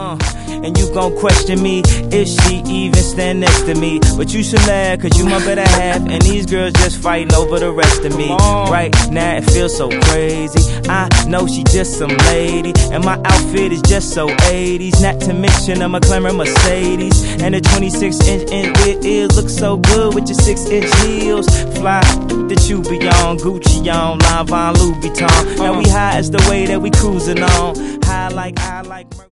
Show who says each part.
Speaker 1: And you gon' question me if she even stand next to me. But you should laugh, cause you my better half, and these girls just fighting over the rest of me. Right now it feels so crazy. I know she just some lady, and my outfit is just so 80s. Not to mention a McLaren Mercedes, and a 26-inch with it looks so good with your 6-inch heels. Fly that you be on, Gucci on, Lanvin, Louis Vuitton. Now we high as the way that we cruising on. High like